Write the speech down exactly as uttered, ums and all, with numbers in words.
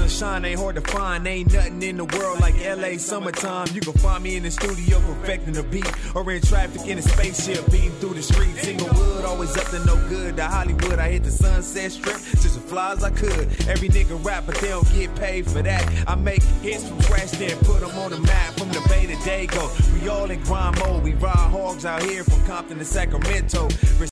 sunshine ain't hard to find. Ain't nothing in the world like L A summertime. You can find me in the studio perfecting the beat, or in traffic in a spaceship beating through the streets. Inglewood always up to no good. To Hollywood I hit the Sunset Strip just as fly as I could. Every nigga rap but they don't get paid for that. I make hits from scratch then put them on the map. From the Bay to Dago, we all in grind mode. We ride hogs out here from Compton to Sacramento.